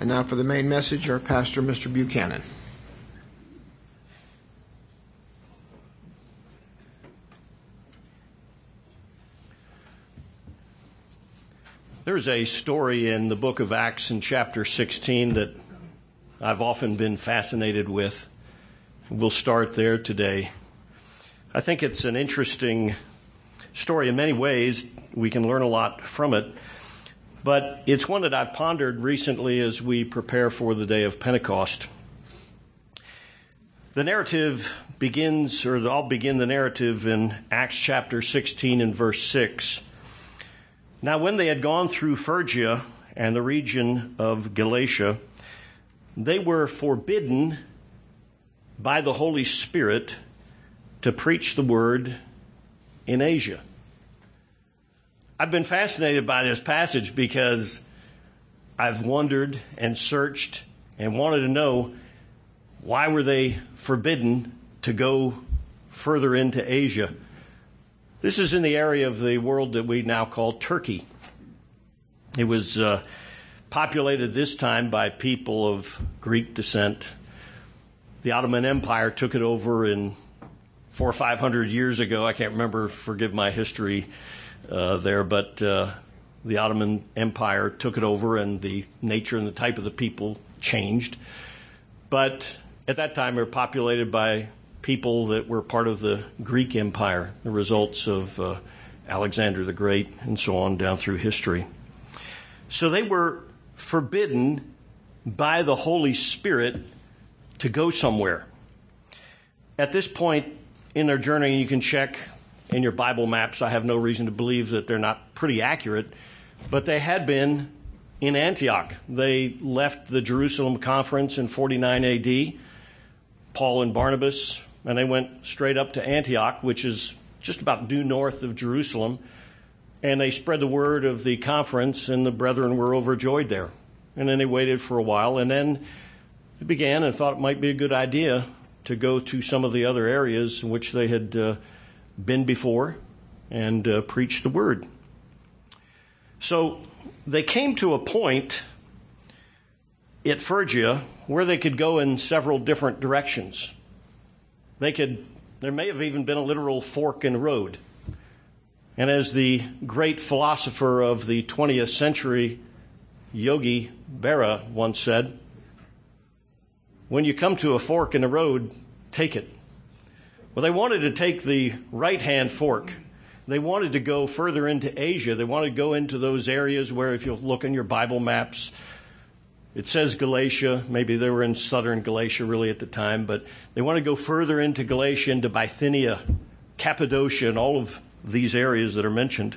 And now for the main message, our pastor, Mr. Buchanan. There's a story in the book of Acts in chapter 16 that I've often been fascinated with. We'll start there today. I think it's an interesting story in many ways. We can learn a lot from it. But it's one that I've pondered recently as we prepare for the day of Pentecost. The narrative begins, or I'll begin the narrative in Acts chapter 16 and verse 6. Now, when they had gone through Phrygia and the region of Galatia, they were forbidden by the Holy Spirit to preach the word in Asia. I've been fascinated by this passage because I've wondered and searched and wanted to know, why were they forbidden to go further into Asia? This is in the area of the world that we now call Turkey. It was populated this time by people of Greek descent. The Ottoman Empire took it over in 400 or 500 years ago. I can't remember, forgive my history there, but the Ottoman Empire took it over and the nature and the type of the people changed. But at that time, they were populated by people that were part of the Greek Empire, the results of Alexander the Great and so on down through history. So they were forbidden by the Holy Spirit to go somewhere. At this point in their journey, you can check in your Bible maps. I have no reason to believe that they're not pretty accurate, but they had been in Antioch. They left the Jerusalem conference in 49 AD, Paul and Barnabas, and they went straight up to Antioch, which is just about due north of Jerusalem. And they spread the word of the conference, and the brethren were overjoyed there. And then they waited for a while, and then they began and thought it might be a good idea to go to some of the other areas in which they had been before and preach the word. So they came to a point at Phrygia where they could go in several different directions. There may have even been a literal fork in the road. And as the great philosopher of the 20th century, Yogi Berra, once said, when you come to a fork in the road, take it. Well, they wanted to take the right-hand fork. They wanted to go further into Asia. They wanted to go into those areas where, if you look in your Bible maps, it says Galatia. Maybe they were in southern Galatia really at the time, but they want to go further into Galatia, into Bithynia, Cappadocia, and all of these areas that are mentioned.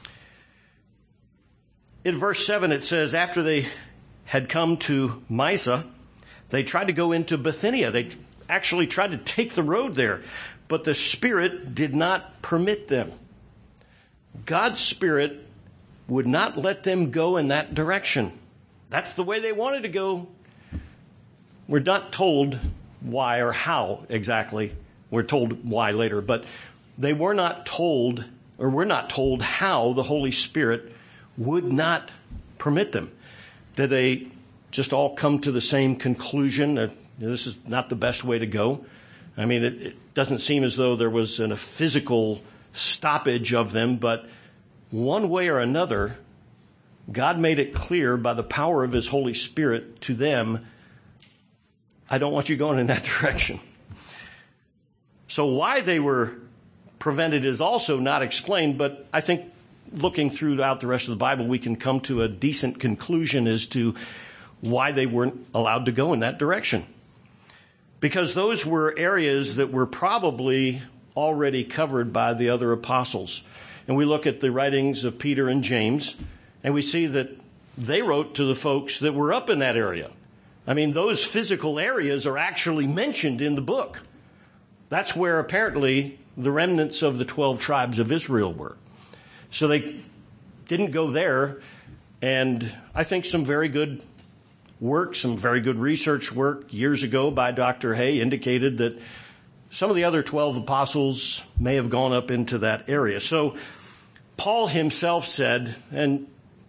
In verse 7, it says, after they had come to Mysia, they tried to go into Bithynia. They actually tried to take the road there, but the Spirit did not permit them. God's Spirit would not let them go in that direction. That's the way they wanted to go. We're not told why or how exactly. We're told why later, but they were not told, or we're not told how the Holy Spirit would not permit them. Did they just all come to the same conclusion that this is not the best way to go? I mean, it doesn't seem as though there was a physical stoppage of them, but one way or another, God made it clear by the power of His Holy Spirit to them, I don't want you going in that direction. So why they were prevented is also not explained, but I think looking throughout the rest of the Bible, we can come to a decent conclusion as to why they weren't allowed to go in that direction. Because those were areas that were probably already covered by the other apostles. And we look at the writings of Peter and James, and we see that they wrote to the folks that were up in that area. I mean, those physical areas are actually mentioned in the book. That's where apparently the remnants of the 12 tribes of Israel were. So they didn't go there. And I think some very good work, some very good research work years ago by Dr. Hay indicated that some of the other 12 apostles may have gone up into that area. So Paul himself said, and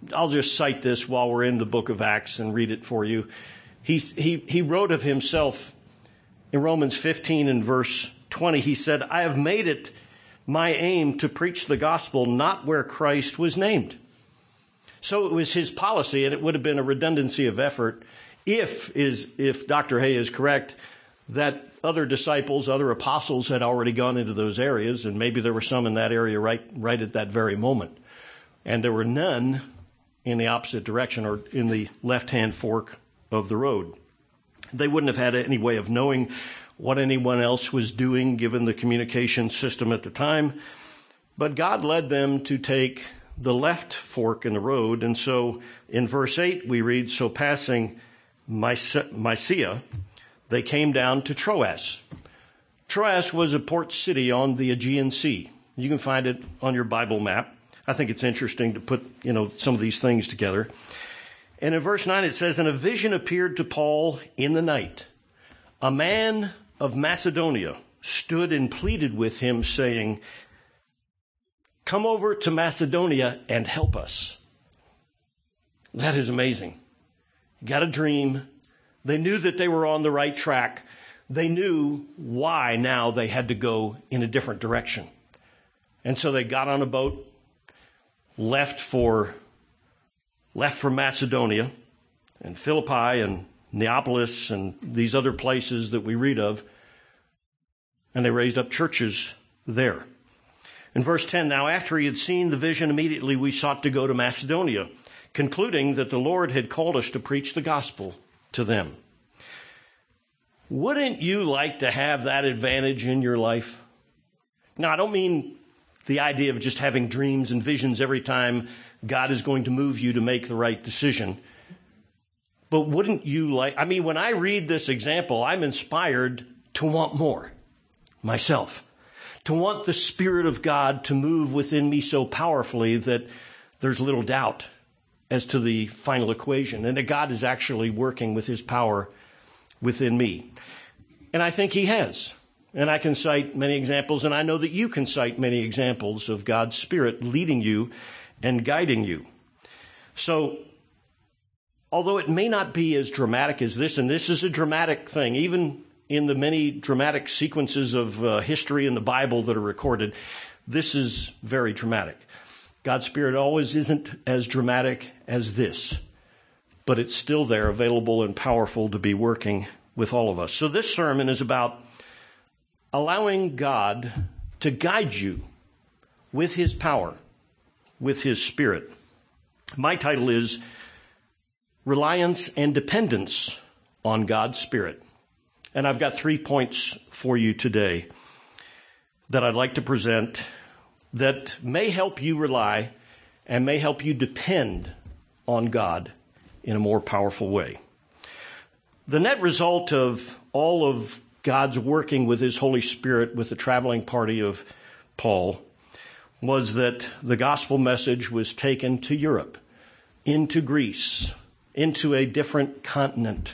I'll just cite this while we're in the book of Acts and read it for you. He wrote of himself in Romans 15 and verse 20. He said, I have made it my aim to preach the gospel not where Christ was named. So it was his policy, and it would have been a redundancy of effort if Dr. Hay is correct, that other disciples, other apostles had already gone into those areas, and maybe there were some in that area right at that very moment. And there were none in the opposite direction or in the left-hand fork of the road. They wouldn't have had any way of knowing what anyone else was doing given the communication system at the time. But God led them to take the left fork in the road. And so in verse 8 we read, so passing Mysia, they came down to Troas. Troas was a port city on the Aegean Sea. You can find it on your Bible map. I think it's interesting to put, some of these things together. And in verse 9 it says, and a vision appeared to Paul in the night. A man of Macedonia stood and pleaded with him, saying, come over to Macedonia and help us. That is amazing. Got a dream. They knew that they were on the right track. They knew why now they had to go in a different direction. And so they got on a boat, left for Macedonia and Philippi and Neapolis and these other places that we read of, and they raised up churches there. In verse 10, now after he had seen the vision, immediately we sought to go to Macedonia, concluding that the Lord had called us to preach the gospel to them. Wouldn't you like to have that advantage in your life? Now, I don't mean the idea of just having dreams and visions every time God is going to move you to make the right decision. But wouldn't you when I read this example, I'm inspired to want more myself, to want the Spirit of God to move within me so powerfully that there's little doubt as to the final equation, and that God is actually working with his power within me. And I think he has. And I can cite many examples, and I know that you can cite many examples of God's Spirit leading you and guiding you. So, although it may not be as dramatic as this, and this is a dramatic thing, even in the many dramatic sequences of history in the Bible that are recorded, this is very dramatic. God's Spirit always isn't as dramatic as this, but it's still there, available and powerful to be working with all of us. So this sermon is about allowing God to guide you with his power, with his Spirit. My title is Reliance and Dependence on God's Spirit. And I've got 3 points for you today that I'd like to present that may help you rely and may help you depend on God in a more powerful way. The net result of all of God's working with his Holy Spirit with the traveling party of Paul was that the gospel message was taken to Europe, into Greece, into a different continent.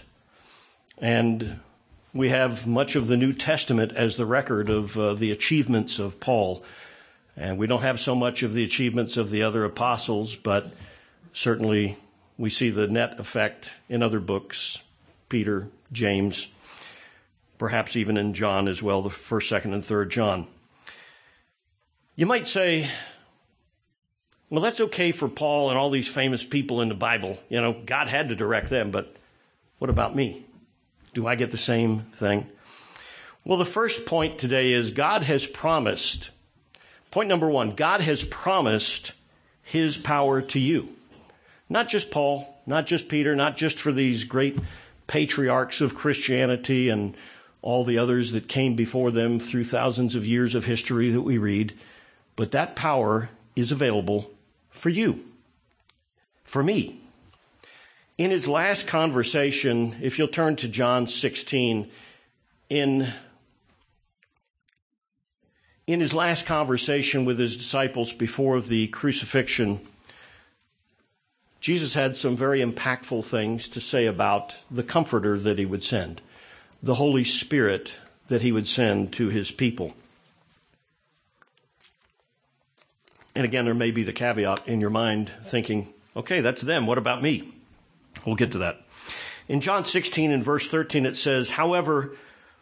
And we have much of the New Testament as the record of the achievements of Paul. And we don't have so much of the achievements of the other apostles, but certainly we see the net effect in other books, Peter, James, perhaps even in John as well, the 1st, 2nd, and 3rd John. You might say, well, that's okay for Paul and all these famous people in the Bible. God had to direct them, but what about me? Do I get the same thing? Well, the first point today is God has promised. Point number 1, God has promised his power to you. Not just Paul, not just Peter, not just for these great patriarchs of Christianity and all the others that came before them through thousands of years of history that we read, but that power is available for you, for me. In his last conversation, if you'll turn to John 16, in his last conversation with his disciples before the crucifixion, Jesus had some very impactful things to say about the Comforter that he would send, the Holy Spirit that he would send to his people. And again, there may be the caveat in your mind thinking, Okay, that's them. What about me? We'll get to that. In John 16 and verse 13, it says, however,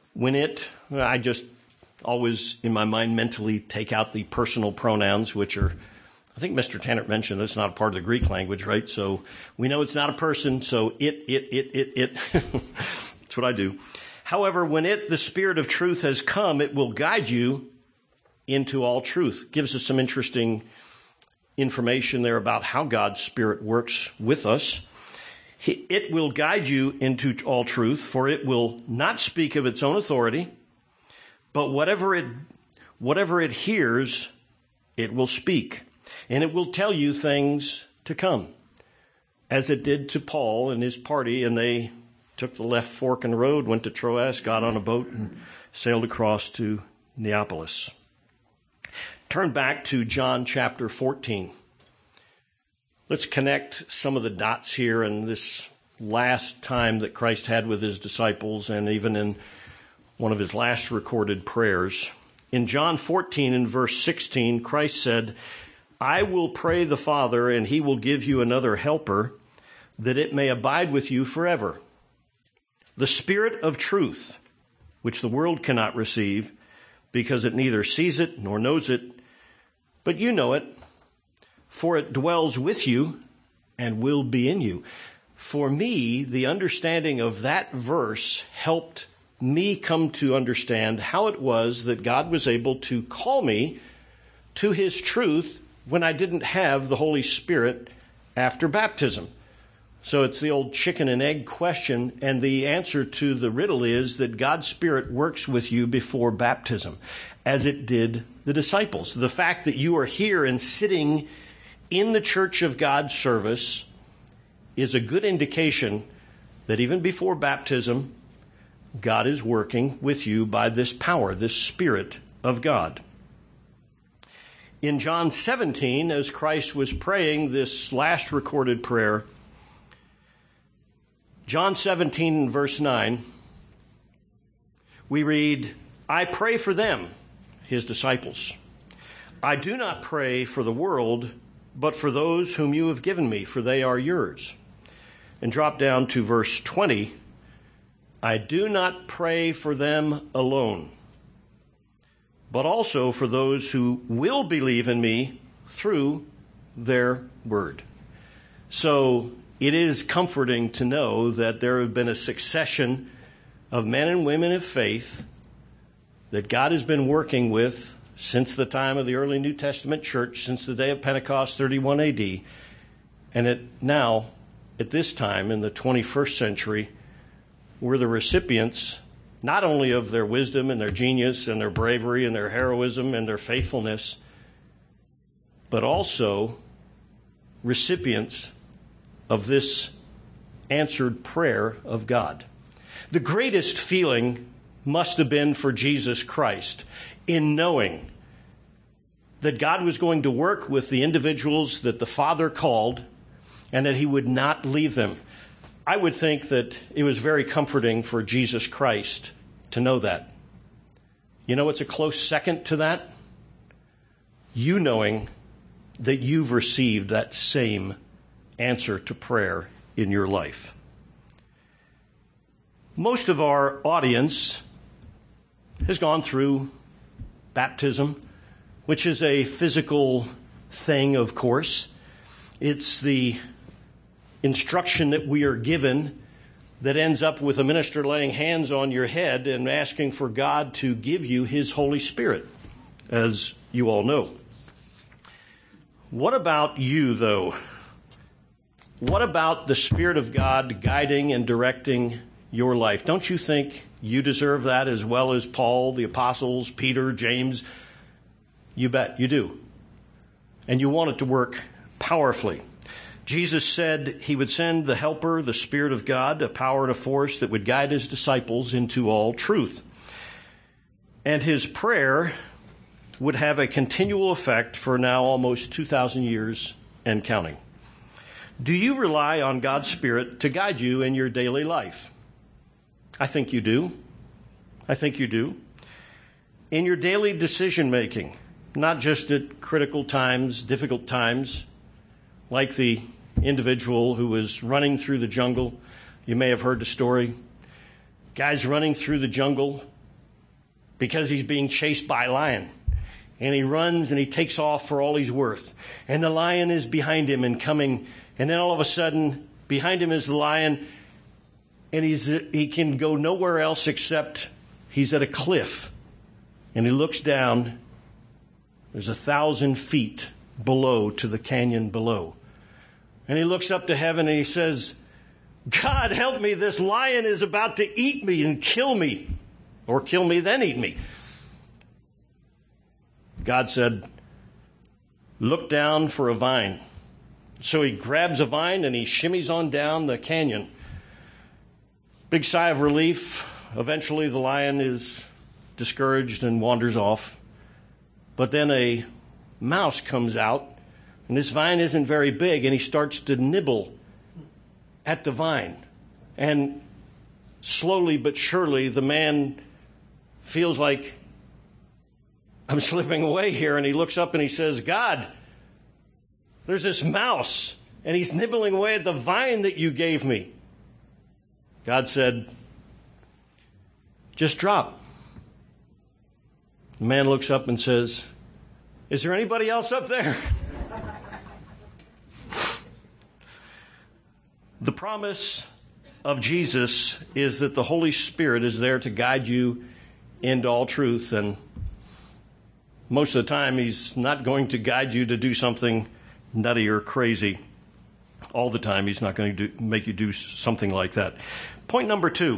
I just always in my mind mentally take out the personal pronouns, which are, I think Mr. Tanner mentioned that's not a part of the Greek language, right? So we know it's not a person, so it. That's what I do. However, when the Spirit of truth has come, it will guide you into all truth. Gives us some interesting information there about how God's Spirit works with us. It will guide you into all truth, for it will not speak of its own authority, but whatever it hears, it will speak. And it will tell you things to come, as it did to Paul and his party, and they took the left fork in the road, went to Troas, got on a boat, and sailed across to Neapolis. Turn back to John chapter 14. Let's connect some of the dots here in this last time that Christ had with his disciples, and even in one of his last recorded prayers. In John 14 and verse 16, Christ said, I will pray the Father, and he will give you another helper, that it may abide with you forever. The Spirit of truth, which the world cannot receive, because it neither sees it nor knows it, but you know it, for it dwells with you and will be in you. For me, the understanding of that verse helped me come to understand how it was that God was able to call me to his truth when I didn't have the Holy Spirit after baptism. So it's the old chicken and egg question, and the answer to the riddle is that God's Spirit works with you before baptism, as it did the disciples. The fact that you are here and sitting in the Church of God service is a good indication that even before baptism, God is working with you by this power, this Spirit of God. In John 17, as Christ was praying this last recorded prayer, John 17 verse 9, we read, I pray for them, his disciples. I do not pray for the world, but for those whom you have given me, for they are yours. And drop down to verse 20, I do not pray for them alone, but also for those who will believe in me through their word. So it is comforting to know that there have been a succession of men and women of faith that God has been working with since the time of the early New Testament church, since the day of Pentecost, 31 AD. And now, at this time in the 21st century, we're the recipients not only of their wisdom and their genius and their bravery and their heroism and their faithfulness, but also recipients of this answered prayer of God. The greatest feeling must have been for Jesus Christ in knowing that God was going to work with the individuals that the Father called and that he would not leave them. I would think that it was very comforting for Jesus Christ to know that. You know what's a close second to that? You knowing that you've received that same answer to prayer in your life. Most of our audience has gone through baptism, which is a physical thing, of course. It's the instruction that we are given that ends up with a minister laying hands on your head and asking for God to give you his Holy Spirit, as you all know. What about you, though? What about the Spirit of God guiding and directing your life? Don't you think you deserve that as well as Paul, the apostles, Peter, James? You bet you do. And you want it to work powerfully. Jesus said he would send the Helper, the Spirit of God, a power and a force that would guide his disciples into all truth. And his prayer would have a continual effect for now almost 2,000 years and counting. Do you rely on God's Spirit to guide you in your daily life? I think you do. I think you do. In your daily decision making, not just at critical times, difficult times, like the individual who was running through the jungle. You may have heard the story. Guy's running through the jungle because he's being chased by a lion. And he runs and he takes off for all he's worth. And the lion is behind him and coming. And then all of a sudden, behind him is the lion. And he can go nowhere else except he's at a cliff. And he looks down. There's 1,000 feet below to the canyon below. And he looks up to heaven and he says, God, help me. This lion is about to eat me and kill me. Or kill me, then eat me. God said, look down for a vine. So he grabs a vine and he shimmies on down the canyon. Big sigh of relief. Eventually the lion is discouraged and wanders off. But then a mouse comes out, and this vine isn't very big, and he starts to nibble at the vine. And slowly but surely the man feels like, I'm slipping away here, and he looks up and he says, God, there's this mouse, and he's nibbling away at the vine that you gave me. God said, just drop. The man looks up and says, is there anybody else up there? The promise of Jesus is that the Holy Spirit is there to guide you into all truth, and most of the time he's not going to guide you to do something nutty or crazy. All the time he's not going to make you do something like that. Point number 2.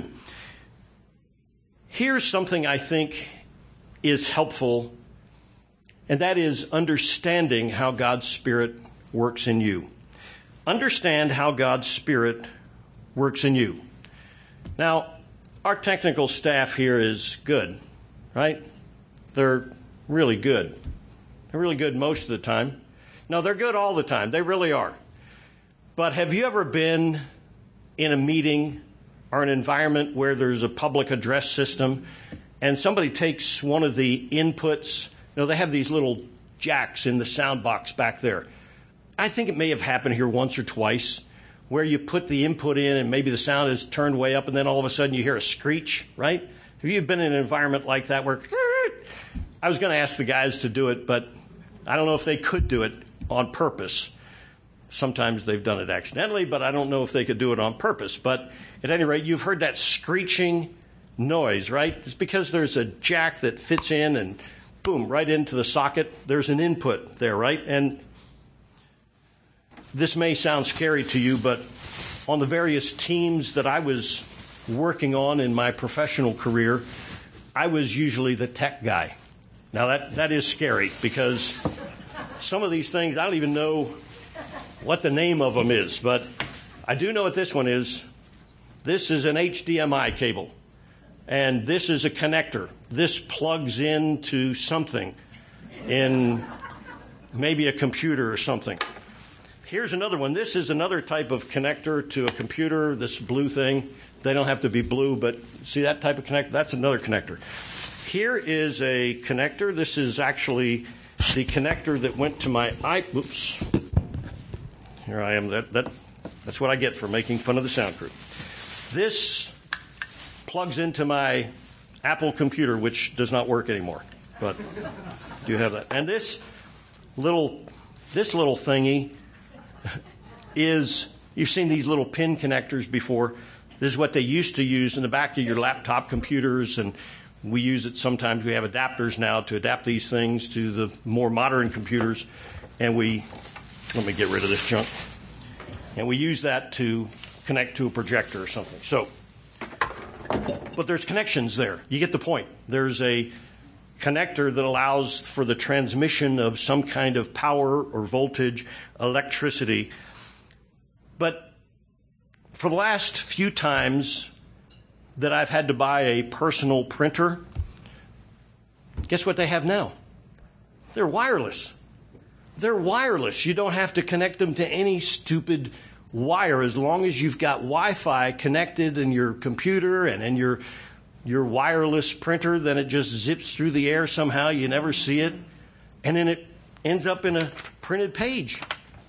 Here's something I think is helpful, and that is understanding how God's Spirit works in you. Understand how God's Spirit works in you. Now, our technical staff here is good, right? They're really good. They're really good most of the time. No, they're good all the time. They really are. But have you ever been in a meeting or an environment where there's a public address system and somebody takes one of the inputs? You know, they have these little jacks in the sound box back there. I think it may have happened here once or twice where you put the input in and maybe the sound is turned way up and then all of a sudden you hear a screech, right? Have you been in an environment like that where... I was going to ask the guys to do it, but I don't know if they could do it on purpose. Sometimes they've done it accidentally, but I don't know if they could do it on purpose. But at any rate, you've heard that screeching noise, right? It's because there's a jack that fits in and boom, right into the socket. There's an input there, right? And this may sound scary to you, but on the various teams that I was working on in my professional career, I was usually the tech guy. Now that is scary because some of these things, I don't even know what the name of them is, but I do know what this one is. This is an HDMI cable, and this is a connector. This plugs into something in maybe a computer or something. Here's another one. This is another type of connector to a computer, this blue thing. They don't have to be blue, but see that type of connector? That's another connector. Here is a connector. This is actually the connector that went to my Oops. Here I am. That's what I get for making fun of the sound crew. This plugs into my Apple computer, which does not work anymore. But do have that. And this little thingy is, you've seen these little pin connectors before. This is what they used to use in the back of your laptop computers, and we use it sometimes. We have adapters now to adapt these things to the more modern computers, and let me get rid of this junk. And we use that to connect to a projector or something. So, but there's connections there. You get the point. There's a connector that allows for the transmission of some kind of power or voltage, electricity. But for the last few times that I've had to buy a personal printer, guess what they have now? They're wireless. They're wireless. You don't have to connect them to any stupid wire as long as you've got Wi-Fi connected in your computer and in your wireless printer. Then it just zips through the air somehow. You never see it. And then it ends up in a printed page.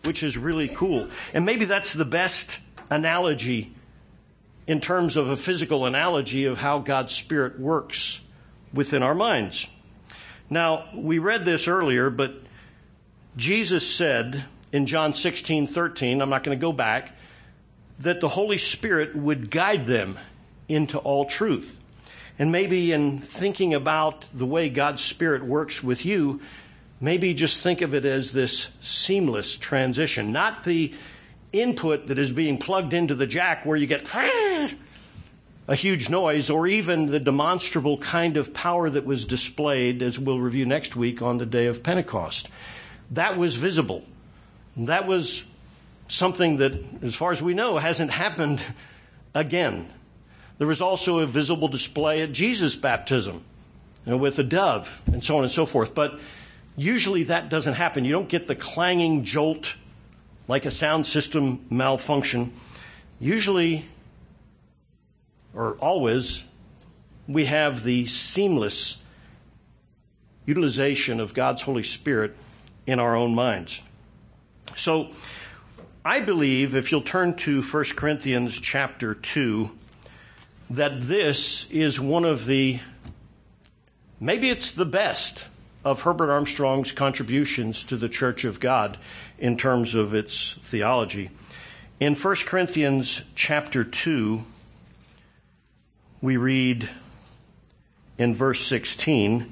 which is really cool. And maybe that's the best analogy in terms of a physical analogy of how God's Spirit works within our minds. Now, we read this earlier, but Jesus said in John 16:13, I'm not going to go back, that the Holy Spirit would guide them into all truth. And maybe in thinking about the way God's Spirit works with you, maybe just think of it as this seamless transition, not the input that is being plugged into the jack where you get a huge noise, or even the demonstrable kind of power that was displayed, as we'll review next week, on the day of Pentecost. That was visible. That was something that, as far as we know, hasn't happened again. There was also a visible display at Jesus' baptism, with a dove and so on and so forth. But usually that doesn't happen. You don't get the clanging jolt like a sound system malfunction. Usually, or always, we have the seamless utilization of God's Holy Spirit in our own minds. So I believe, if you'll turn to 1 Corinthians chapter 2, that this is one of the, maybe it's the best of Herbert Armstrong's contributions to the Church of God in terms of its theology. In 1 Corinthians chapter 2, we read in verse 16,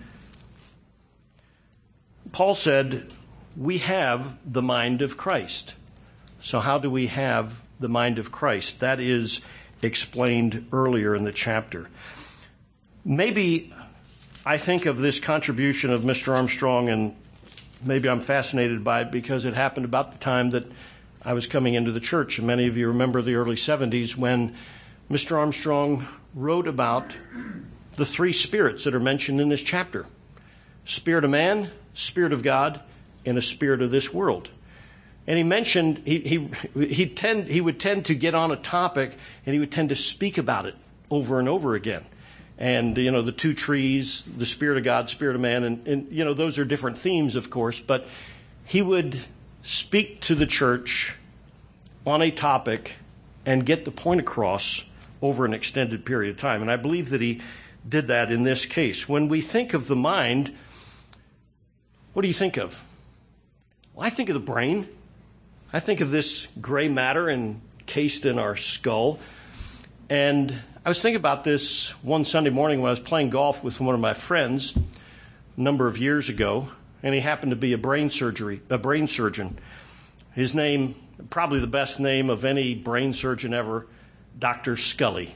Paul said, we have the mind of Christ. So how do we have the mind of Christ? That is explained earlier in the chapter. Maybe I think of this contribution of Mr. Armstrong, and maybe I'm fascinated by it because it happened about the time that I was coming into the church. And many of you remember the early 70s when Mr. Armstrong wrote about the three spirits that are mentioned in this chapter. Spirit of man, Spirit of God, and a spirit of this world. And he mentioned he would tend to get on a topic and he would tend to speak about it over and over again. And, the two trees, the Spirit of God, Spirit of man, and those are different themes, of course, but he would speak to the church on a topic and get the point across over an extended period of time. And I believe that he did that in this case. When we think of the mind, what do you think of? Well, I think of the brain. I think of this gray matter encased in our skull. And I was thinking about this one Sunday morning when I was playing golf with one of my friends a number of years ago, and he happened to be a brain surgeon. His name, probably the best name of any brain surgeon ever, Dr. Scully.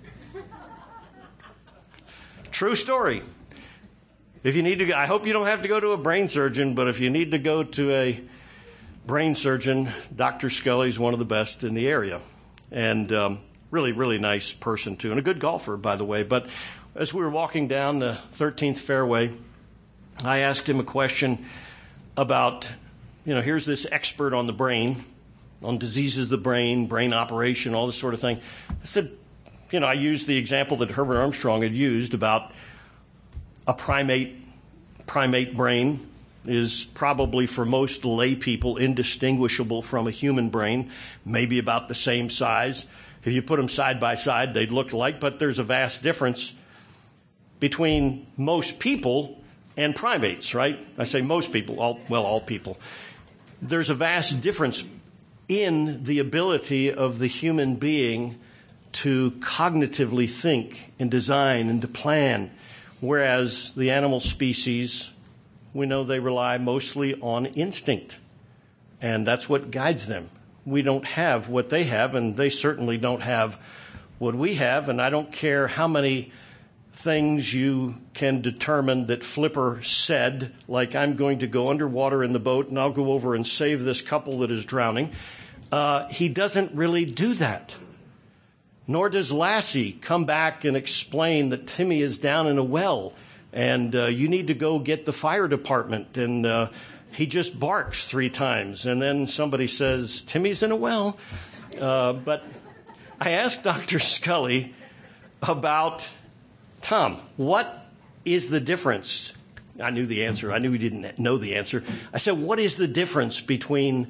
True story. If you need to, I hope you don't have to go to a brain surgeon, but if you need to go to a brain surgeon, Dr. Scully is one of the best in the area. And really, really nice person, too. And a good golfer, by the way. But as we were walking down the 13th fairway, I asked him a question about, here's this expert on the brain, on diseases of the brain operation, all this sort of thing. I said, I used the example that Herbert Armstrong had used about a primate brain is probably for most lay people indistinguishable from a human brain, maybe about the same size. If you put them side by side, they'd look alike, but there's a vast difference between most people and primates, right? I say most people, all people. There's a vast difference in the ability of the human being to cognitively think and design and to plan, whereas the animal species, we know they rely mostly on instinct, and that's what guides them. We don't have what they have, and they certainly don't have what we have, and I don't care how many things you can determine that Flipper said, like, I'm going to go underwater in the boat and I'll go over and save this couple that is drowning. He doesn't really do that. Nor does Lassie come back and explain that Timmy is down in a well and you need to go get the fire department. And he just barks 3 times. And then somebody says, Timmy's in a well. But I asked Dr. Scully about, Tom, what is the difference? I knew the answer. I knew he didn't know the answer. I said, what is the difference between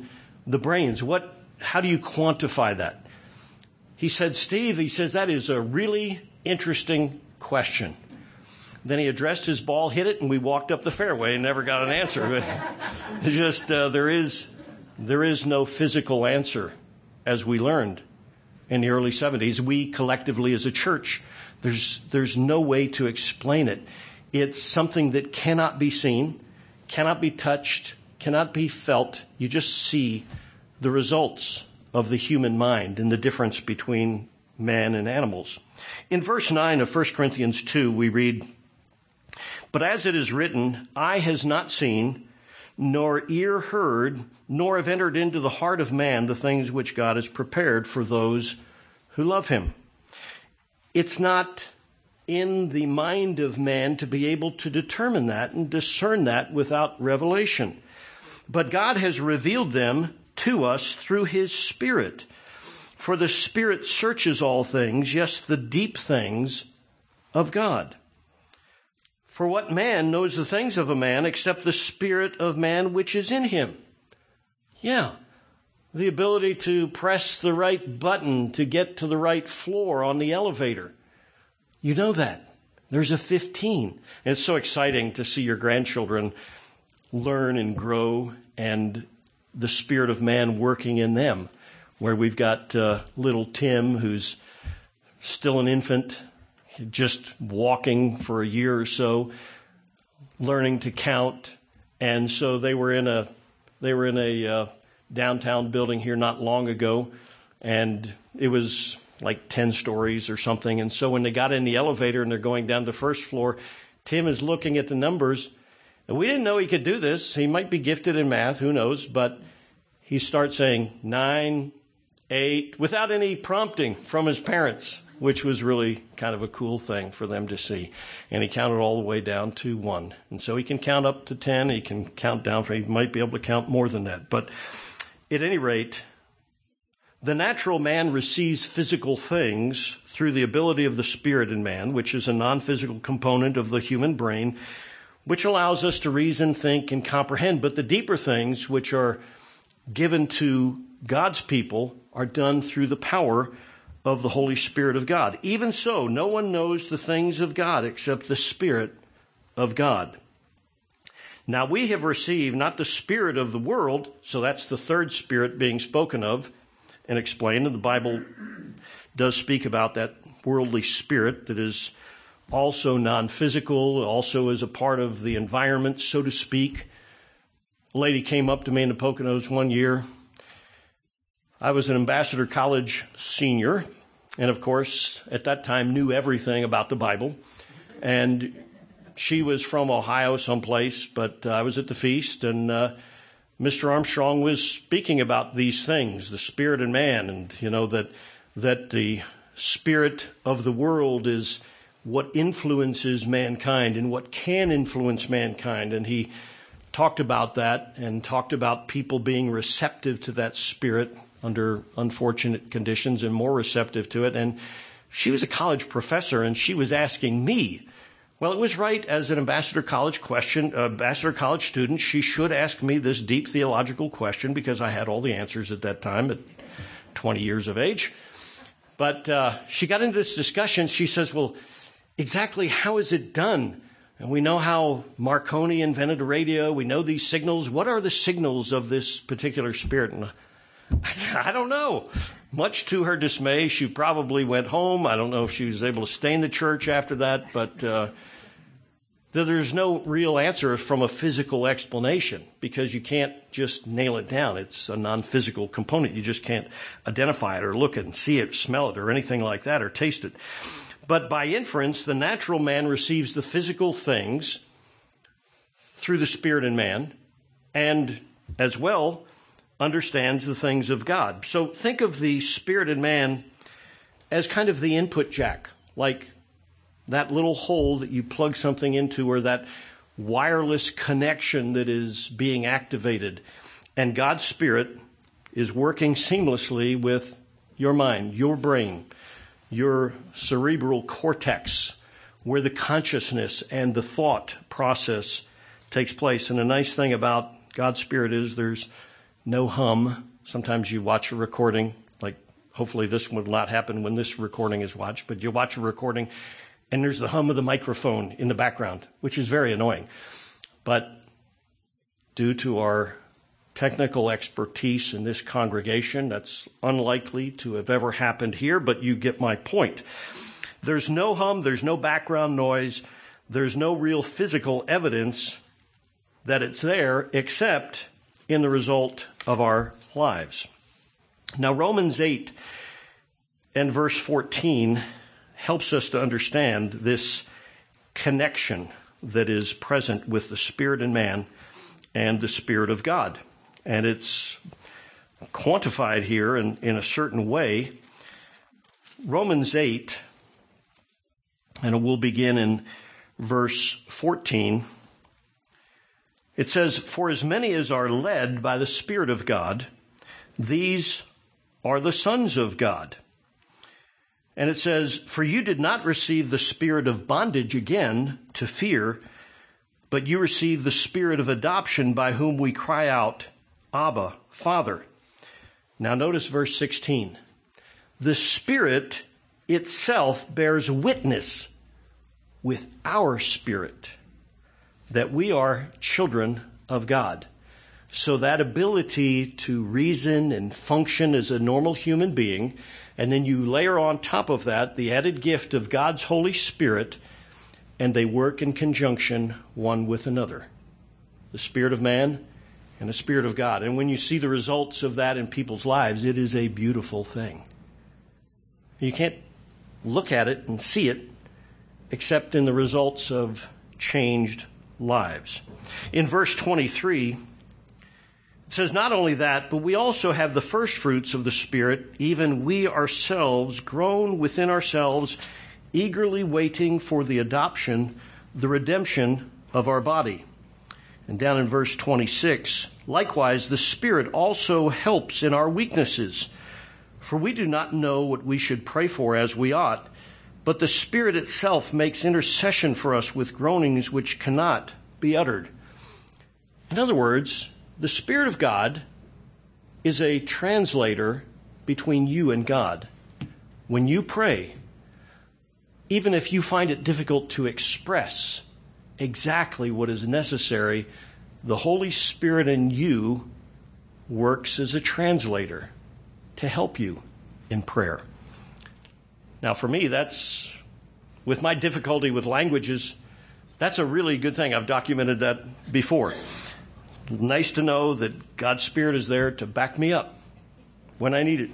the brains. How do you quantify that? He said, Steve, that is a really interesting question. Then he addressed his ball, hit it, and we walked up the fairway and never got an answer. It's just, there is no physical answer, as we learned in the early 70s. We collectively as a church, there's no way to explain it. It's something that cannot be seen, cannot be touched, cannot be felt. You just see the results of the human mind and the difference between man and animals. In verse 9 of 1 Corinthians 2, we read, "But as it is written, eye has not seen, nor ear heard, nor have entered into the heart of man the things which God has prepared for those who love him." It's not in the mind of man to be able to determine that and discern that without revelation. But God has revealed them to us through his Spirit. For the Spirit searches all things, yes, the deep things of God. For what man knows the things of a man except the spirit of man which is in him? Yeah, the ability to press the right button to get to the right floor on the elevator. You know that. There's a 15. And it's so exciting to see your grandchildren learn and grow and the spirit of man working in them. Where we've got little Tim, who's still an infant, just walking for a year or so, learning to count. And so they were in a downtown building here not long ago, and it was like 10 stories or something. And so when they got in the elevator and they're going down the first floor, Tim is looking at the numbers. And we didn't know he could do this. He might be gifted in math, who knows, but he starts saying 9, 8, without any prompting from his parents, which was really kind of a cool thing for them to see. And he counted all the way down to 1. And so he can count up to 10. He can count down. He might be able to count more than that. But at any rate, the natural man receives physical things through the ability of the spirit in man, which is a non-physical component of the human brain, which allows us to reason, think, and comprehend. But the deeper things, which are given to God's people, are done through the power of the Holy Spirit of God. Even so, no one knows the things of God except the Spirit of God. Now we have received not the spirit of the world, so that's the third spirit being spoken of and explained, and the Bible does speak about that worldly spirit that is also non-physical, also is a part of the environment, so to speak. A lady came up to me in the Poconos one year. I was an Ambassador College senior, and of course, at that time, knew everything about the Bible. And she was from Ohio someplace, but I was at the feast, and Mr. Armstrong was speaking about these things, the spirit in man, and that the spirit of the world is what influences mankind and what can influence mankind. And he talked about that and talked about people being receptive to that spirit under unfortunate conditions and more receptive to it. And she was a college professor, and she was asking me, well, it was right as an Ambassador College student, she should ask me this deep theological question because I had all the answers at that time at 20 years of age. But she got into this discussion. She says, well, exactly how is it done? And we know how Marconi invented the radio. We know these signals. What are the signals of this particular spirit? And I don't know. Much to her dismay, she probably went home. I don't know if she was able to stay in the church after that, but there's no real answer from a physical explanation because you can't just nail it down. It's a non-physical component. You just can't identify it or look at it and see it, smell it, or anything like that, or taste it. But by inference, the natural man receives the physical things through the spirit in man, and as well understands the things of God. So think of the spirit in man as kind of the input jack, like that little hole that you plug something into, or that wireless connection that is being activated. And God's Spirit is working seamlessly with your mind, your brain, your cerebral cortex, where the consciousness and the thought process takes place. And the nice thing about God's Spirit is there's no hum, Sometimes you watch a recording, like hopefully this will not happen when this recording is watched, but you watch a recording and there's the hum of the microphone in the background, which is very annoying. But due to our technical expertise in this congregation, that's unlikely to have ever happened here, but you get my point. There's no hum, there's no background noise, there's no real physical evidence that it's there except in the result of our lives. Now, Romans 8 and verse 14 helps us to understand this connection that is present with the Spirit in man and the Spirit of God. And it's quantified here in a certain way. Romans 8, and we'll begin in verse 14. It says, "For as many as are led by the Spirit of God, these are the sons of God." And it says, "For you did not receive the spirit of bondage again to fear, but you received the spirit of adoption by whom we cry out, Abba, Father." Now notice verse 16. "The Spirit itself bears witness with our spirit that we are children of God." So that ability to reason and function as a normal human being, and then you layer on top of that the added gift of God's Holy Spirit, and they work in conjunction one with another. The Spirit of man and the Spirit of God. And when you see the results of that in people's lives, it is a beautiful thing. You can't look at it and see it except in the results of changed lives. In verse 23, it says, "Not only that, but we also have the first fruits of the Spirit, even we ourselves, grown within ourselves, eagerly waiting for the adoption, the redemption of our body." And down in verse 26, "Likewise, the Spirit also helps in our weaknesses, for we do not know what we should pray for as we ought, but the Spirit itself makes intercession for us with groanings which cannot be uttered." In other words, the Spirit of God is a translator between you and God. When you pray, even if you find it difficult to express exactly what is necessary, the Holy Spirit in you works as a translator to help you in prayer. Now, for me, that's, with my difficulty with languages, that's a really good thing. I've documented that before. Nice to know that God's Spirit is there to back me up when I need it.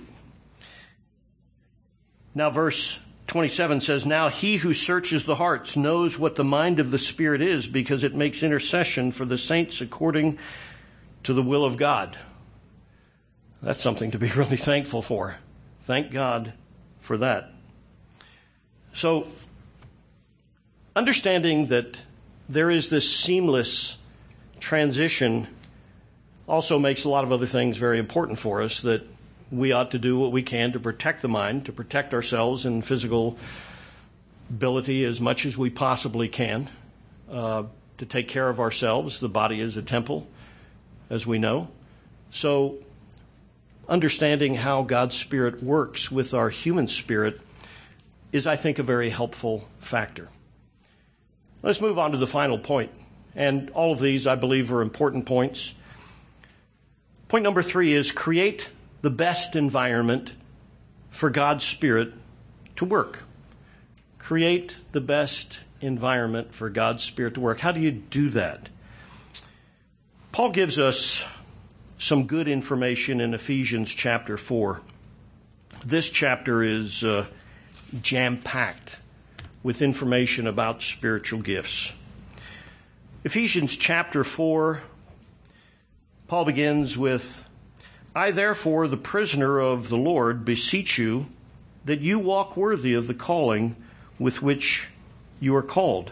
Now, verse 27 says, "Now he who searches the hearts knows what the mind of the Spirit is, because it makes intercession for the saints according to the will of God." That's something to be really thankful for. Thank God for that. So, understanding that there is this seamless transition also makes a lot of other things very important for us, that we ought to do what we can to protect the mind, to protect ourselves in physical ability as much as we possibly can, to take care of ourselves. The body is a temple, as we know. So, understanding how God's Spirit works with our human spirit is, I think, a very helpful factor. Let's move on to the final point. And all of these, I believe, are important points. Point number 3 is create the best environment for God's Spirit to work. Create the best environment for God's Spirit to work. How do you do that? Paul gives us some good information in Ephesians chapter 4. This chapter is jam-packed with information about spiritual gifts. Ephesians chapter 4, Paul begins with, "I therefore, the prisoner of the Lord, beseech you that you walk worthy of the calling with which you are called."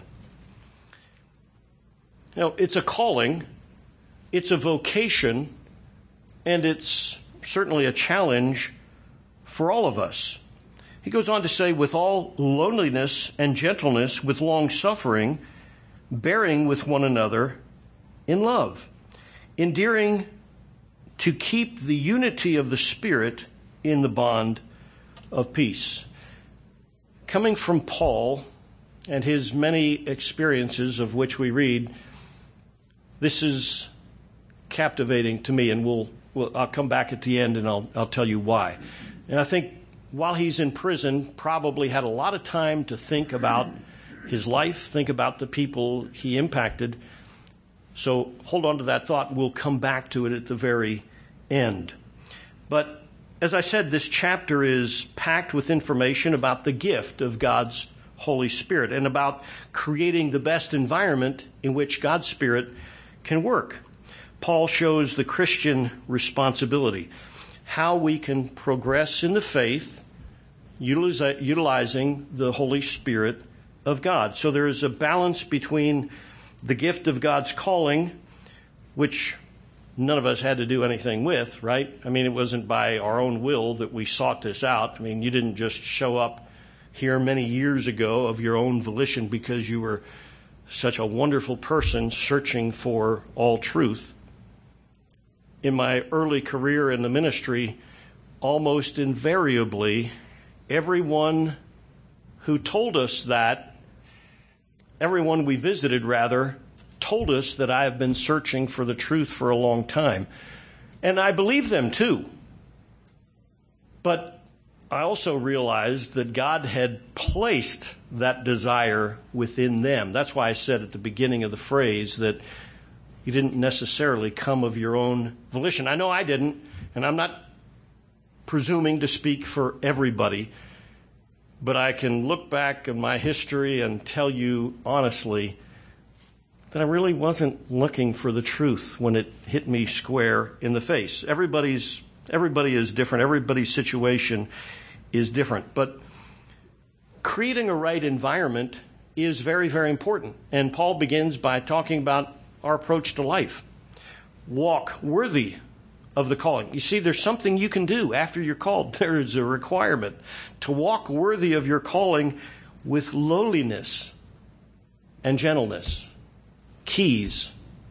Now, it's a calling, it's a vocation, and it's certainly a challenge for all of us. He goes on to say, "With all lowliness and gentleness, with long suffering, bearing with one another in love, enduring to keep the unity of the Spirit in the bond of peace. Coming from Paul and his many experiences of which we read, this is captivating to me, and I'll come back at the end and I'll tell you why. And I think while he's in prison, probably had a lot of time to think about his life, think about the people he impacted. So hold on to that thought. We'll come back to it at the very end. But as I said, this chapter is packed with information about the gift of God's Holy Spirit and about creating the best environment in which God's Spirit can work. Paul shows the Christian responsibility, how we can progress in the faith utilizing the Holy Spirit of God. So there is a balance between the gift of God's calling, which none of us had to do anything with, right? I mean, it wasn't by our own will that we sought this out. I mean, you didn't just show up here many years ago of your own volition because you were such a wonderful person searching for all truth. In my early career in the ministry, almost invariably, everyone who told us that, everyone we visited rather, told us that I have been searching for the truth for a long time. And I believe them too. But I also realized that God had placed that desire within them. That's why I said at the beginning of the phrase that you didn't necessarily come of your own volition. I know I didn't, and I'm not presuming to speak for everybody, but I can look back in my history and tell you honestly that I really wasn't looking for the truth when it hit me square in the face. Everybody is different. Everybody's situation is different. But creating a right environment is very, very important. And Paul begins by talking about our approach to life. Walk worthy of the calling. You see, there's something you can do after you're called. There is a requirement to walk worthy of your calling with lowliness and gentleness. Keys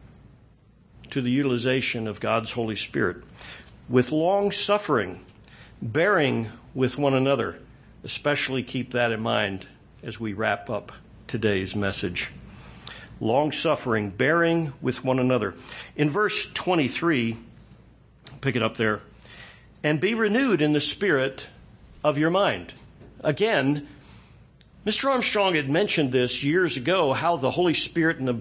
to the utilization of God's Holy Spirit. With long suffering, bearing with one another. Especially keep that in mind as we wrap up today's message. Long suffering, bearing with one another. In verse 23, pick it up there. And be renewed in the spirit of your mind. Again, Mr. Armstrong had mentioned this years ago, how the Holy Spirit and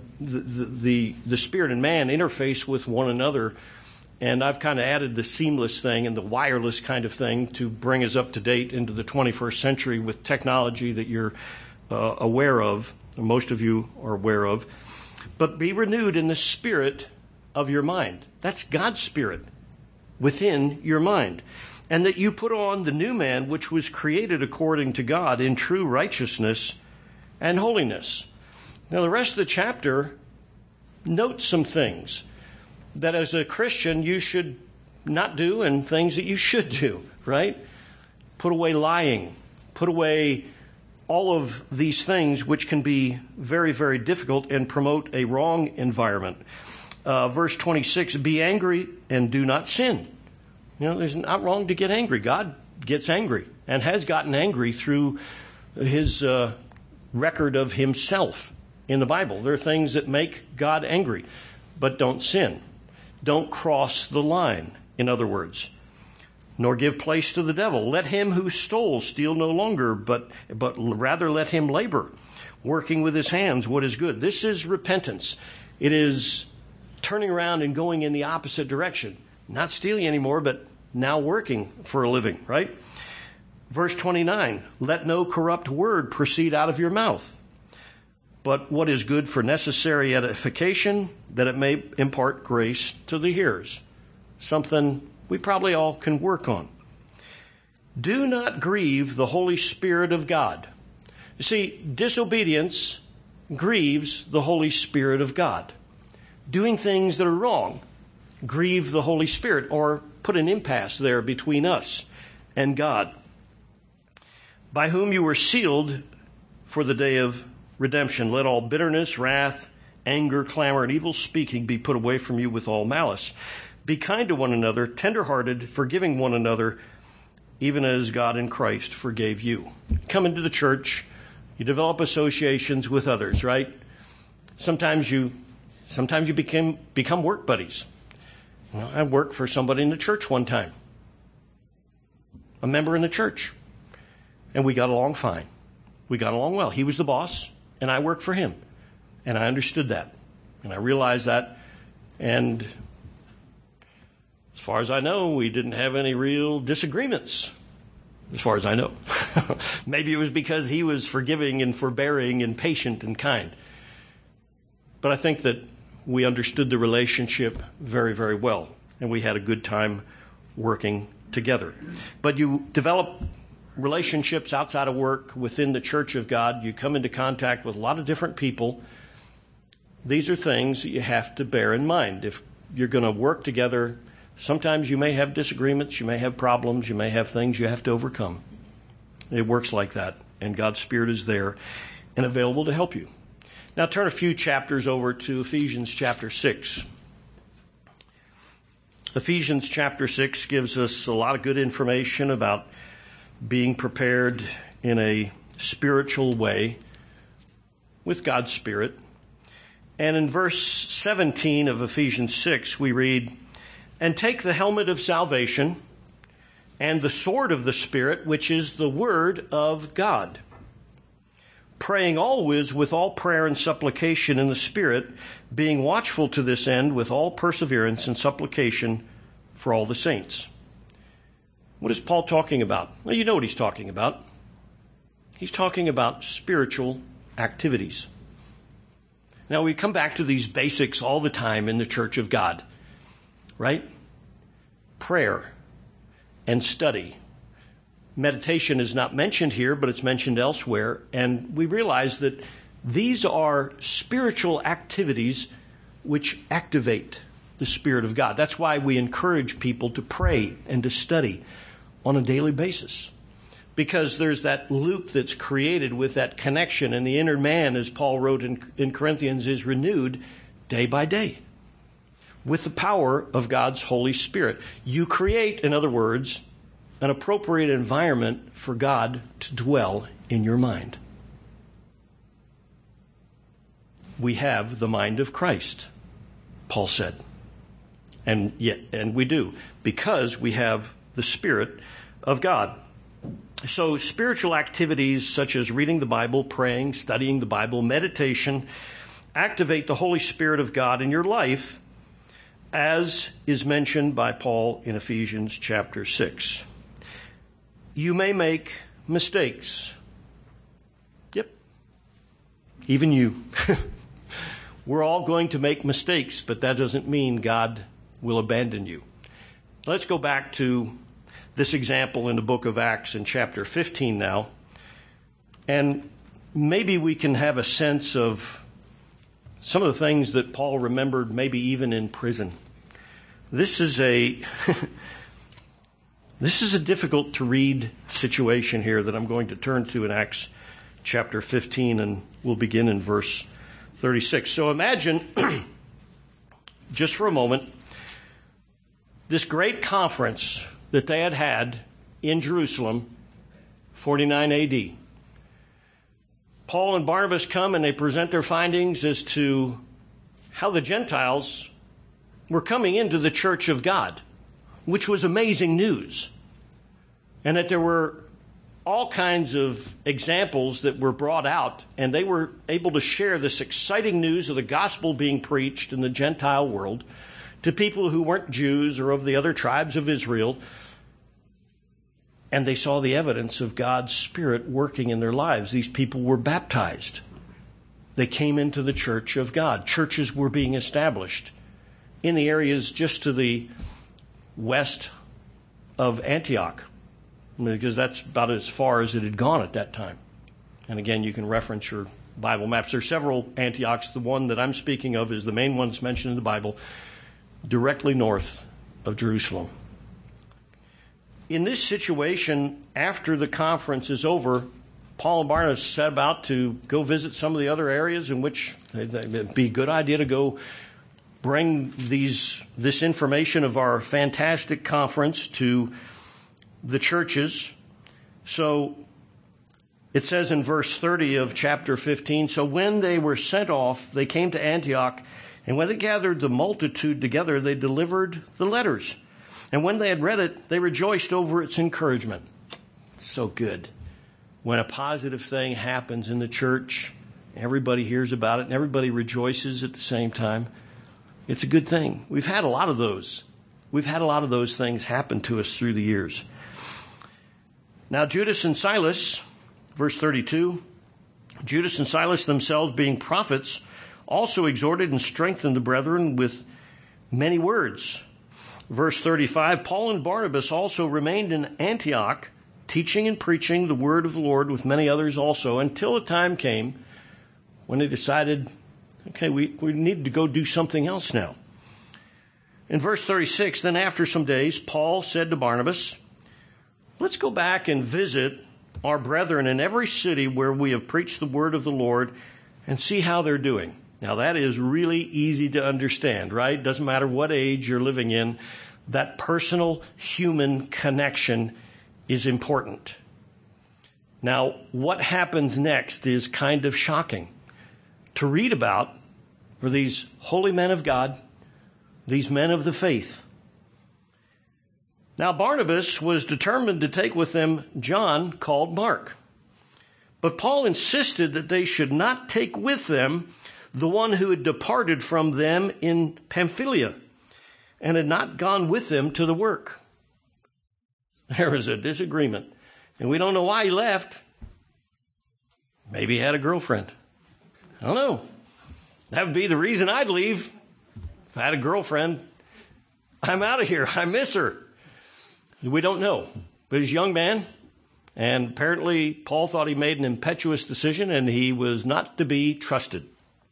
the Spirit and man interface with one another. And I've kind of added the seamless thing and the wireless kind of thing to bring us up to date into the 21st century with technology that you're aware of, or most of you are aware of. But be renewed in the spirit of your mind. That's God's Spirit within your mind. And that you put on the new man, which was created according to God in true righteousness and holiness. Now, the rest of the chapter notes some things that as a Christian you should not do and things that you should do, right? Put away lying. Put away all of these things which can be very, very difficult and promote a wrong environment. Verse 26, be angry and do not sin. You know, there's not wrong to get angry. God gets angry and has gotten angry through his record of himself in the Bible. There are things that make God angry, but don't sin. Don't cross the line, in other words, nor give place to the devil. Let him who stole steal no longer, but rather let him labor, working with his hands what is good. This is repentance. It is turning around and going in the opposite direction. Not stealing anymore, but now working for a living, right? Verse 29, let no corrupt word proceed out of your mouth, but what is good for necessary edification, that it may impart grace to the hearers. Something we probably all can work on. Do not grieve the Holy Spirit of God. You see, disobedience grieves the Holy Spirit of God. Doing things that are wrong grieve the Holy Spirit or put an impasse there between us and God. By whom you were sealed for the day of redemption. Let all bitterness, wrath, anger, clamor, and evil speaking be put away from you with all malice. Be kind to one another, tenderhearted, forgiving one another, even as God in Christ forgave you. Come into the church, you develop associations with others, right? Sometimes you become work buddies. Well, I worked for somebody in the church one time, a member in the church, and we got along fine. We got along well. He was the boss, and I worked for him, and I understood that, and I realized that, and as far as I know, we didn't have any real disagreements, as far as I know. Maybe it was because he was forgiving and forbearing and patient and kind. But I think that we understood the relationship very, very well, and we had a good time working together. But you develop relationships outside of work within the Church of God. You come into contact with a lot of different people. These are things that you have to bear in mind. If you're going to work together, sometimes you may have disagreements, you may have problems, you may have things you have to overcome. It works like that, and God's Spirit is there and available to help you. Now turn a few chapters over to Ephesians chapter 6. Ephesians chapter 6 gives us a lot of good information about being prepared in a spiritual way with God's Spirit. And in verse 17 of Ephesians 6, we read, "And take the helmet of salvation and the sword of the Spirit, which is the word of God, praying always with all prayer and supplication in the Spirit, being watchful to this end with all perseverance and supplication for all the saints." What is Paul talking about? Well, you know what he's talking about. He's talking about spiritual activities. Now, we come back to these basics all the time in the Church of God, right? Prayer and study. Meditation is not mentioned here, but it's mentioned elsewhere. And we realize that these are spiritual activities which activate the Spirit of God. That's why we encourage people to pray and to study on a daily basis. Because there's that loop that's created with that connection, and the inner man, as Paul wrote in Corinthians, is renewed day by day with the power of God's Holy Spirit. You create, in other words, an appropriate environment for God to dwell in your mind. We have the mind of Christ, Paul said. And we do, because we have the Spirit of God. So spiritual activities such as reading the Bible, praying, studying the Bible, meditation, activate the Holy Spirit of God in your life, as is mentioned by Paul in Ephesians chapter 6. You may make mistakes. Yep. Even you. We're all going to make mistakes, but that doesn't mean God will abandon you. Let's go back to this example in the book of Acts in chapter 15 now. And maybe we can have a sense of some of the things that Paul remembered, maybe even in prison. This is a difficult to read situation here that I'm going to turn to in Acts chapter 15, and we'll begin in verse 36. So imagine, just for a moment, this great conference that they had in Jerusalem, 49 A.D. Paul and Barnabas come and they present their findings as to how the Gentiles were coming into the church of God, which was amazing news. And that there were all kinds of examples that were brought out, and they were able to share this exciting news of the gospel being preached in the Gentile world to people who weren't Jews or of the other tribes of Israel. And they saw the evidence of God's Spirit working in their lives. These people were baptized. They came into the church of God. Churches were being established in the areas just to the west of Antioch, because that's about as far as it had gone at that time. And again, you can reference your Bible maps. There are several Antiochs. The one that I'm speaking of is the main one that's mentioned in the Bible, directly north of Jerusalem. In this situation, after the conference is over, Paul and Barnabas set about to go visit some of the other areas in which it'd be a good idea to go bring this information of our fantastic conference to the churches. So it says in verse 30 of chapter 15, so when they were sent off, they came to Antioch, and when they gathered the multitude together, they delivered the letters. And when they had read it, they rejoiced over its encouragement. It's so good. When a positive thing happens in the church, everybody hears about it, and everybody rejoices at the same time. It's a good thing. We've had a lot of those. We've had a lot of those things happen to us through the years. Now, Judas and Silas, verse 32, Judas and Silas themselves, being prophets, also exhorted and strengthened the brethren with many words. Verse 35, Paul and Barnabas also remained in Antioch, teaching and preaching the word of the Lord with many others also, until a time came when they decided, okay, we need to go do something else now. In verse 36, then after some days, Paul said to Barnabas, let's go back and visit our brethren in every city where we have preached the word of the Lord and see how they're doing. Now, that is really easy to understand, right? Doesn't matter what age you're living in. That personal human connection is important. Now, what happens next is kind of shocking to read about for these holy men of God, these men of the faith. Now, Barnabas was determined to take with them John, called Mark. But Paul insisted that they should not take with them the one who had departed from them in Pamphylia and had not gone with them to the work. There was a disagreement, and we don't know why he left. Maybe he had a girlfriend. I don't know. That would be the reason I'd leave. If I had a girlfriend, I'm out of here. I miss her. We don't know. But he's a young man, and apparently Paul thought he made an impetuous decision, and he was not to be trusted.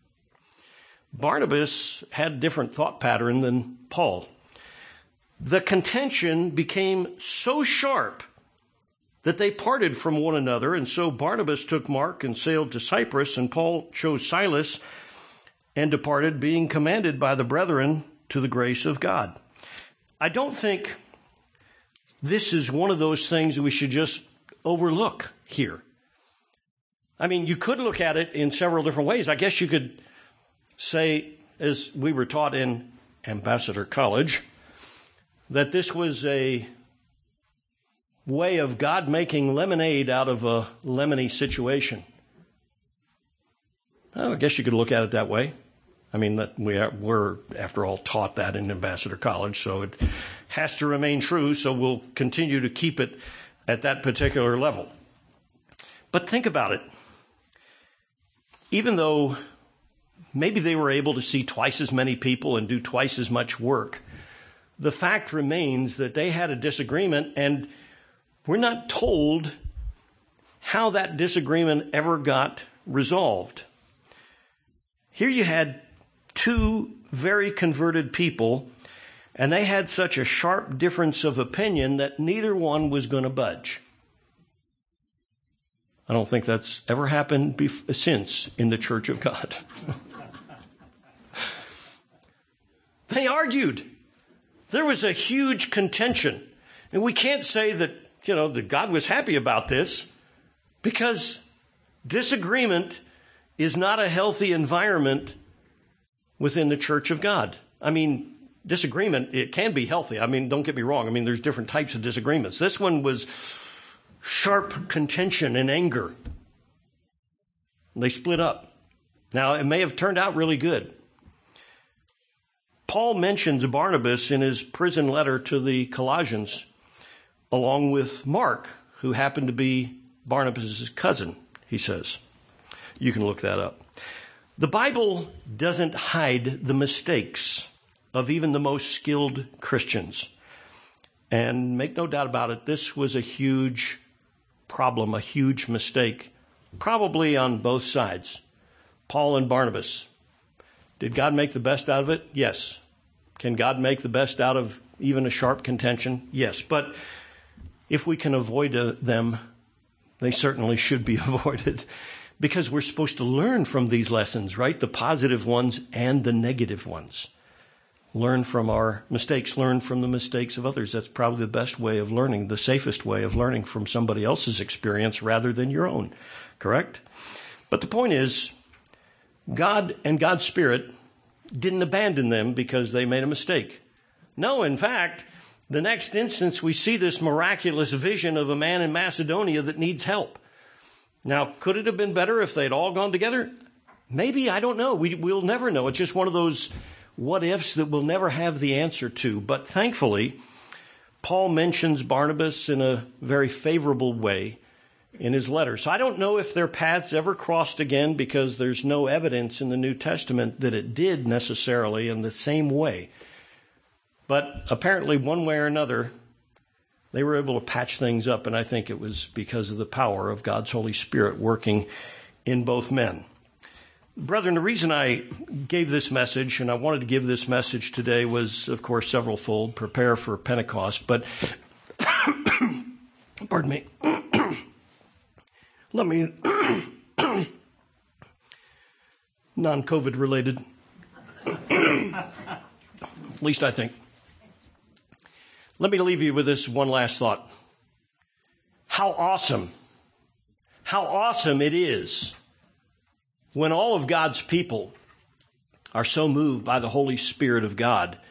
Barnabas had a different thought pattern than Paul. The contention became so sharp that they parted from one another, and so Barnabas took Mark and sailed to Cyprus, and Paul chose Silas and departed, being commanded by the brethren to the grace of God. I don't think this is one of those things that we should just overlook here. I mean, you could look at it in several different ways. I guess you could say, as we were taught in Ambassador College, that this was a way of God making lemonade out of a lemony situation. Well, I guess you could look at it that way. I mean, we're, after all, taught that in Ambassador College, so it has to remain true, so we'll continue to keep it at that particular level. But think about it. Even though maybe they were able to see twice as many people and do twice as much work, the fact remains that they had a disagreement, and we're not told how that disagreement ever got resolved. Here you had two very converted people, and they had such a sharp difference of opinion that neither one was going to budge. I don't think that's ever happened since in the Church of God. They argued. There was a huge contention. And we can't say that, that God was happy about this, because disagreement is not a healthy environment within the Church of God. I mean, disagreement, it can be healthy. I mean, don't get me wrong. I mean, there's different types of disagreements. This one was sharp contention and anger. They split up. Now, it may have turned out really good. Paul mentions Barnabas in his prison letter to the Colossians, along with Mark, who happened to be Barnabas' cousin, he says. You can look that up. The Bible doesn't hide the mistakes of even the most skilled Christians. And make no doubt about it, this was a huge problem, a huge mistake, probably on both sides. Paul and Barnabas. Did God make the best out of it? Yes. Can God make the best out of even a sharp contention? Yes. But if we can avoid them, they certainly should be avoided, because we're supposed to learn from these lessons, right? The positive ones and the negative ones. learn from our mistakes, learn from the mistakes of others. That's probably the best way of learning, the safest way of learning from somebody else's experience rather than your own. Correct? But the point is, God and God's Spirit didn't abandon them because they made a mistake. No, in fact, the next instance we see this miraculous vision of a man in Macedonia that needs help. Now, could it have been better if they'd all gone together? Maybe, I don't know. We'll never know. It's just one of those what ifs that we'll never have the answer to. But thankfully, Paul mentions Barnabas in a very favorable way in his letter. So I don't know if their paths ever crossed again, because there's no evidence in the New Testament that it did necessarily in the same way. But apparently, one way or another, they were able to patch things up, and I think it was because of the power of God's Holy Spirit working in both men. Brethren, the reason I gave this message, and I wanted to give this message today, was, of course, several-fold. Prepare for Pentecost. But, pardon me, let me, non-COVID related, at least I think. Let me leave you with this one last thought. How awesome it is when all of God's people are so moved by the Holy Spirit of God